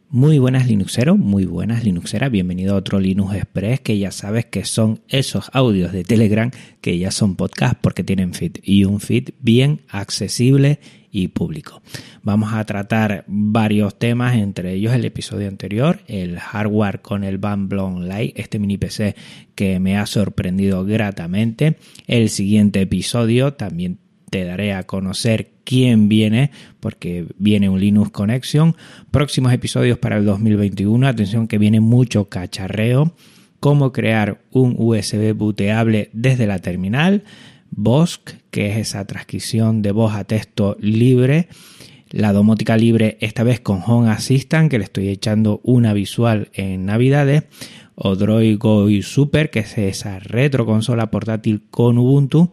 Muy buenas Linuxeros, muy buenas Linuxeras, bienvenido a otro Linux Express, que ya sabes que son esos audios de Telegram que ya son podcast porque tienen feed y un feed bien accesible y público. Vamos a tratar varios temas, entre ellos el episodio anterior, el hardware con el Van Blon Lite, este mini PC que me ha sorprendido gratamente. El siguiente episodio también te daré a conocer quién viene, porque viene un Linux Connection. Próximos episodios para el 2021. Atención que viene mucho cacharreo. Cómo crear un USB booteable desde la terminal. Vosk, que es esa transcripción de voz a texto libre. La domótica libre, esta vez con Home Assistant, que le estoy echando una visual en Navidades. Odroid Go Super, que es esa retroconsola portátil con Ubuntu.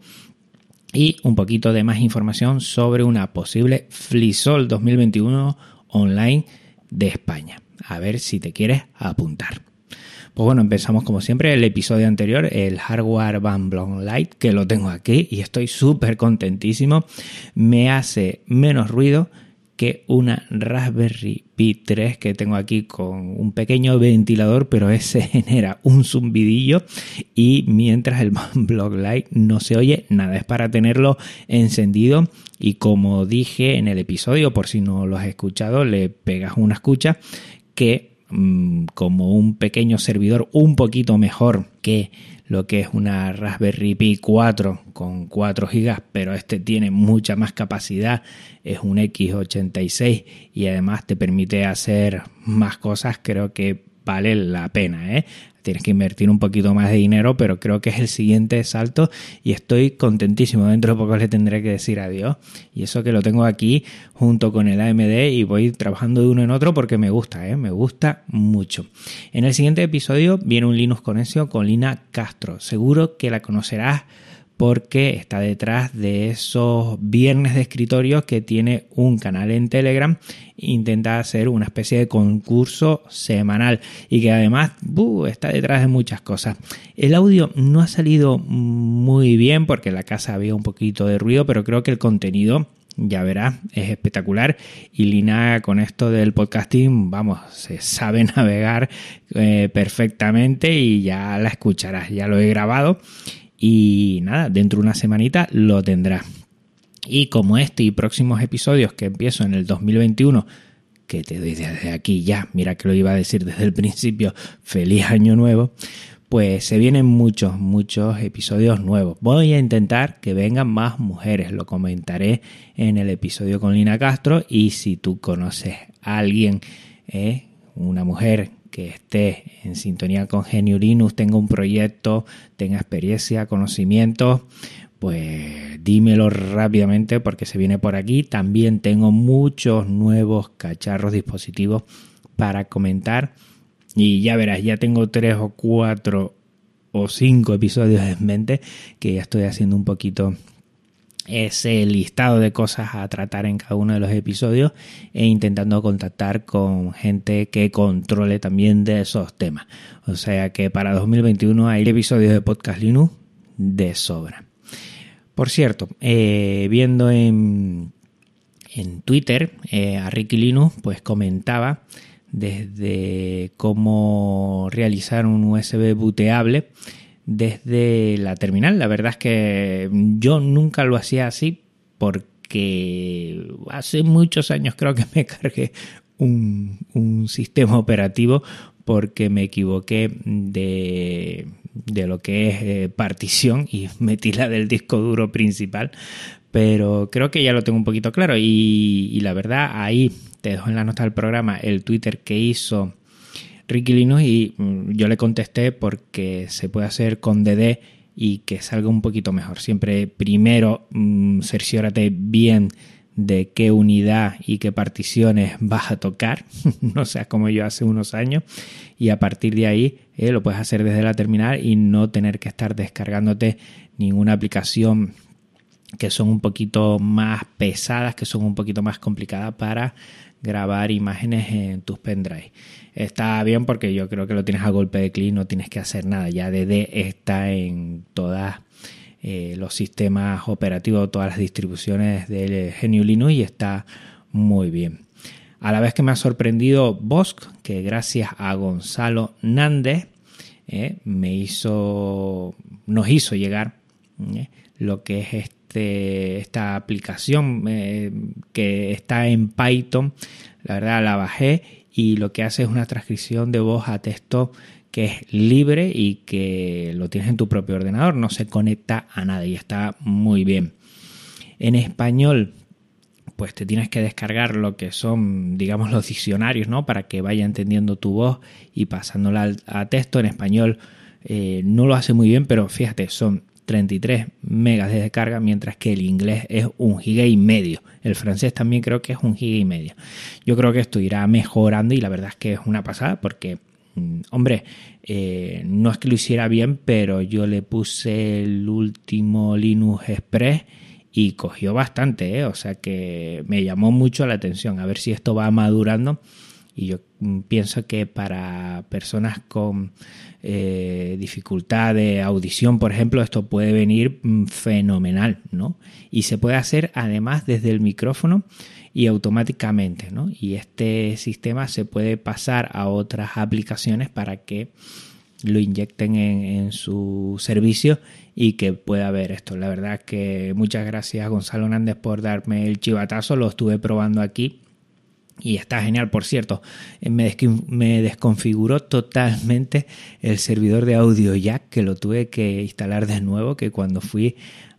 Y un poquito de más información sobre una posible FreeSol 2021 online de España. A ver si te quieres apuntar. Pues bueno, empezamos como siempre el episodio anterior, el hardware Van Blon Lite, que lo tengo aquí y estoy súper contentísimo. Me hace menos ruido que una Raspberry Pi 3 que tengo aquí con un pequeño ventilador, pero ese genera un zumbidillo, y mientras el Van Blon Lite no se oye nada, es para tenerlo encendido. Y como dije en el episodio, por si no lo has escuchado, le pegas una escucha, que como un pequeño servidor un poquito mejor que lo que es una Raspberry Pi 4 con 4 GB, pero este tiene mucha más capacidad, es un X86 y además te permite hacer más cosas. Creo que vale la pena, Tienes que invertir un poquito más de dinero, pero creo que es el siguiente salto y estoy contentísimo. Dentro de poco le tendré que decir adiós, y eso que lo tengo aquí junto con el AMD y voy trabajando de uno en otro porque me gusta, me gusta mucho. En el siguiente episodio viene un Linux Connection con Lina Castro. Seguro que la conocerás porque está detrás de esos viernes de escritorio que tiene un canal en Telegram. Intenta hacer una especie de concurso semanal y que además está detrás de muchas cosas. El audio no ha salido muy bien porque en la casa había un poquito de ruido, pero creo que el contenido, ya verás, es espectacular. Y Lina, con esto del podcasting, se sabe navegar perfectamente, y ya la escucharás. Ya lo he grabado y nada, dentro de una semanita lo tendrás. Y como este y próximos episodios que empiezo en el 2021, que te doy desde aquí ya, mira que lo iba a decir desde el principio, feliz año nuevo, pues se vienen muchos episodios nuevos. Voy a intentar que vengan más mujeres, lo comentaré en el episodio con Lina Castro. Y si tú conoces a alguien, una mujer que esté en sintonía con GNU Linux, tenga un proyecto, tenga experiencia, conocimientos, pues dímelo rápidamente porque se viene por aquí. También tengo muchos nuevos cacharros, dispositivos para comentar, y ya verás, ya tengo 3 o 4 o 5 episodios en mente que ya estoy haciendo un poquito ese listado de cosas a tratar en cada uno de los episodios e intentando contactar con gente que controle también de esos temas. O sea que para 2021 hay episodios de Podcast Linux de sobra. Por cierto, viendo en Twitter a Ricky Linux, pues comentaba desde cómo realizar un USB booteable desde la terminal. La verdad es que yo nunca lo hacía así porque hace muchos años creo que me cargué un sistema operativo porque me equivoqué de lo que es partición y metí la del disco duro principal, pero creo que ya lo tengo un poquito claro. Y la verdad, ahí te dejo en la nota del programa el Twitter que hizo Ricky Linux y yo le contesté porque se puede hacer con DD y que salga un poquito mejor. Siempre primero cerciórate bien de qué unidad y qué particiones vas a tocar, no seas como yo hace unos años, y a partir de ahí lo puedes hacer desde la terminal y no tener que estar descargándote ninguna aplicación que son un poquito más pesadas, que son un poquito más complicadas para grabar imágenes en tus pendrive. Está bien porque yo creo que lo tienes a golpe de clic, no tienes que hacer nada. Ya DD está en todas los sistemas operativos, todas las distribuciones del GNU Linux y está muy bien. A la vez que me ha sorprendido Bosch, que gracias a Gonzalo Nández nos hizo llegar lo que es esta aplicación que está en Python. La verdad la bajé y lo que hace es una transcripción de voz a texto que es libre y que lo tienes en tu propio ordenador, no se conecta a nada y está muy bien. En español, pues te tienes que descargar lo que son, digamos, los diccionarios, ¿no? Para que vaya entendiendo tu voz y pasándola a texto. En español no lo hace muy bien, pero fíjate, son 33 megas de descarga, mientras que el inglés es 1,5 GB. El francés también creo que es 1,5 GB. Yo creo que esto irá mejorando y la verdad es que es una pasada porque, hombre, no es que lo hiciera bien, pero yo le puse el último Linux Express y cogió bastante, o sea que me llamó mucho la atención. A ver si esto va madurando. Y yo pienso que para personas con dificultad de audición, por ejemplo, esto puede venir fenomenal, ¿no? Y se puede hacer además desde el micrófono y automáticamente, ¿no? Y este sistema se puede pasar a otras aplicaciones para que lo inyecten en su servicio y que pueda ver esto. La verdad que muchas gracias, Gonzalo Nández, por darme el chivatazo. Lo estuve probando aquí y está genial. Por cierto, me desconfiguró totalmente el servidor de audio jack, que lo tuve que instalar de nuevo, que cuando fui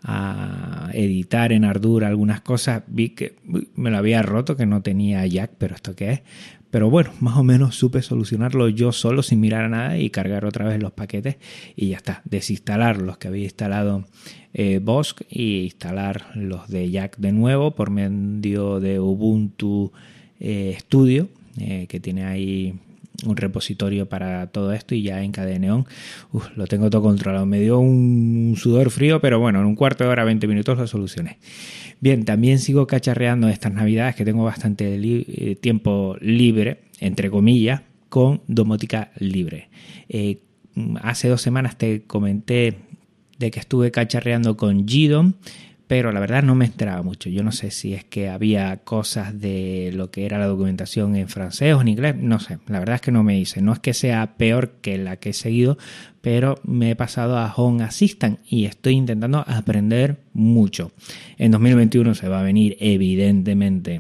a editar en Ardour algunas cosas vi que me lo había roto, que no tenía jack, pero ¿esto qué es? Pero bueno, más o menos supe solucionarlo yo solo sin mirar a nada y cargar otra vez los paquetes y ya está. Desinstalar los que había instalado Bosch y instalar los de jack de nuevo por medio de Ubuntu Studio, que tiene ahí un repositorio para todo esto, y ya en Cadeneon lo tengo todo controlado. Me dio un sudor frío, pero bueno, en un cuarto de hora, 20 minutos lo solucioné. Bien, también sigo cacharreando estas navidades, que tengo bastante tiempo libre, entre comillas, con domótica libre. Hace 2 semanas te comenté de que estuve cacharreando con GDOM, pero la verdad no me enteraba mucho. Yo no sé si es que había cosas de lo que era la documentación en francés o en inglés, no sé. La verdad es que no me hice. No es que sea peor que la que he seguido, pero me he pasado a Home Assistant y estoy intentando aprender mucho. En 2021 se va a venir evidentemente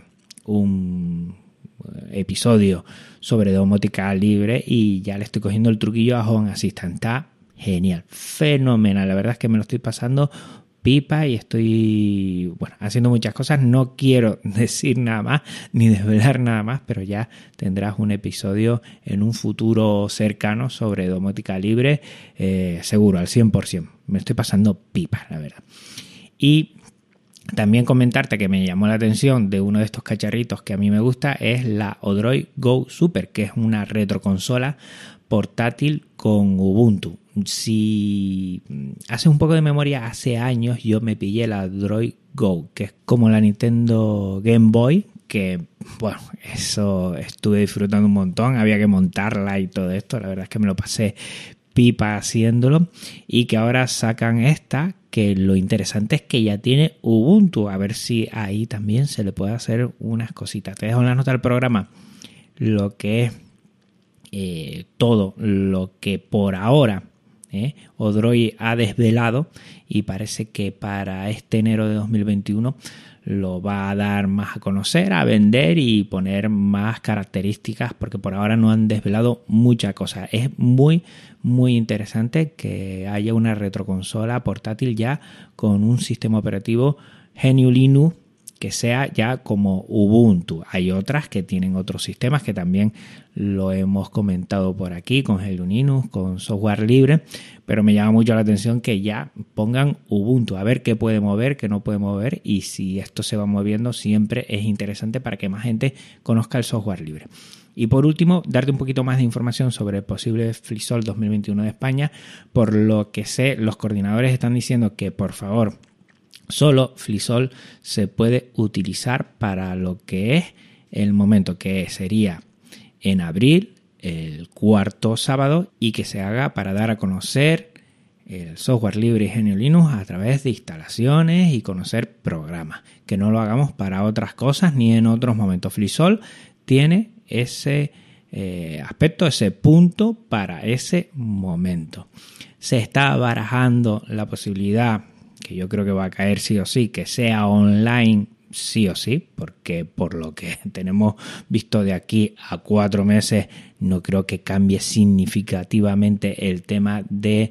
un episodio sobre domótica libre y ya le estoy cogiendo el truquillo a Home Assistant. Está genial, fenomenal. La verdad es que me lo estoy pasando pipa y estoy haciendo muchas cosas. No quiero decir nada más ni desvelar nada más, pero ya tendrás un episodio en un futuro cercano sobre domótica libre, seguro, al 100%. Me estoy pasando pipa, la verdad. Y también comentarte que me llamó la atención de uno de estos cacharritos que a mí me gusta, es la Odroid Go Super, que es una retroconsola portátil con Ubuntu. Si hace un poco de memoria, hace años yo me pillé la Droid Go, que es como la Nintendo Game Boy, que bueno, eso estuve disfrutando un montón, había que montarla y todo esto, la verdad es que me lo pasé pipa haciéndolo, y que ahora sacan esta, que lo interesante es que ya tiene Ubuntu, a ver si ahí también se le puede hacer unas cositas. Te dejo en la nota del programa lo que es todo lo que por ahora Odroid ha desvelado, y parece que para este enero de 2021 lo va a dar más a conocer, a vender y poner más características, porque por ahora no han desvelado mucha cosa. Es muy muy interesante que haya una retroconsola portátil ya con un sistema operativo GNU Linux que sea ya como Ubuntu. Hay otras que tienen otros sistemas que también lo hemos comentado por aquí, con GNU Linux, con software libre, pero me llama mucho la atención que ya pongan Ubuntu, a ver qué puede mover, qué no puede mover, y si esto se va moviendo siempre es interesante para que más gente conozca el software libre. Y por último, darte un poquito más de información sobre el posible FreeSol 2021 de España. Por lo que sé, los coordinadores están diciendo que por favor, solo FreeSol se puede utilizar para lo que es el momento, que sería en abril, el 4º sábado, y que se haga para dar a conocer el software libre y GNU Linux a través de instalaciones y conocer programas. Que no lo hagamos para otras cosas ni en otros momentos. FreeSol tiene ese aspecto, ese punto para ese momento. Se está barajando la posibilidad, que yo creo que va a caer sí o sí, que sea online sí o sí, porque por lo que tenemos visto de aquí a 4 meses no creo que cambie significativamente el tema de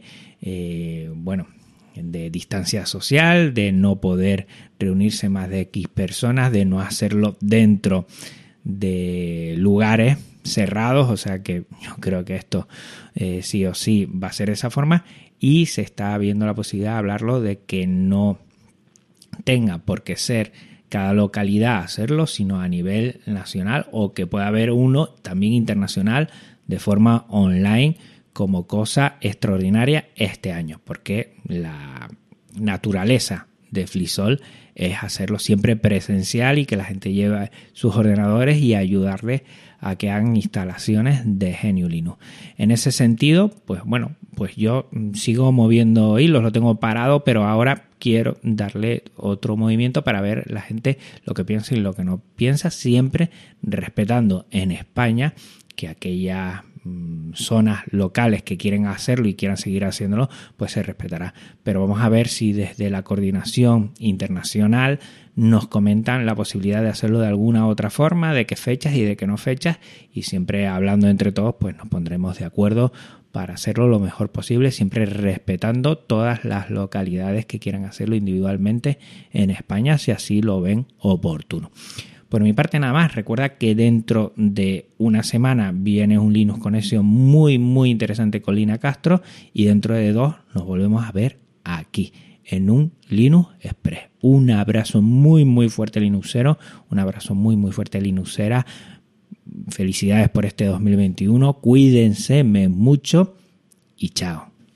de distancia social, de no poder reunirse más de X personas, de no hacerlo dentro de lugares cerrados, o sea que yo creo que esto sí o sí va a ser de esa forma, y se está viendo la posibilidad de hablarlo de que no tenga por qué ser cada localidad hacerlo, sino a nivel nacional, o que pueda haber uno también internacional de forma online como cosa extraordinaria este año, porque la naturaleza de Flisol es hacerlo siempre presencial y que la gente lleve sus ordenadores y ayudarles a que hagan instalaciones de GNU Linux. En ese sentido, pues yo sigo moviendo hilos, lo tengo parado, pero ahora quiero darle otro movimiento para ver la gente lo que piensa y lo que no piensa, siempre respetando en España que aquellas zonas locales que quieren hacerlo y quieran seguir haciéndolo, pues se respetará. Pero vamos a ver si desde la coordinación internacional nos comentan la posibilidad de hacerlo de alguna otra forma, de qué fechas y de qué no fechas, y siempre hablando entre todos, pues nos pondremos de acuerdo para hacerlo lo mejor posible, siempre respetando todas las localidades que quieran hacerlo individualmente en España, si así lo ven oportuno. Por mi parte nada más, recuerda que dentro de una semana viene un Linux Connection muy muy interesante con Lina Castro, y dentro de 2 nos volvemos a ver aquí en un Linux Express. Un abrazo muy muy fuerte Linuxero, un abrazo muy muy fuerte Linuxera. Felicidades por este 2021, cuídense mucho y chao.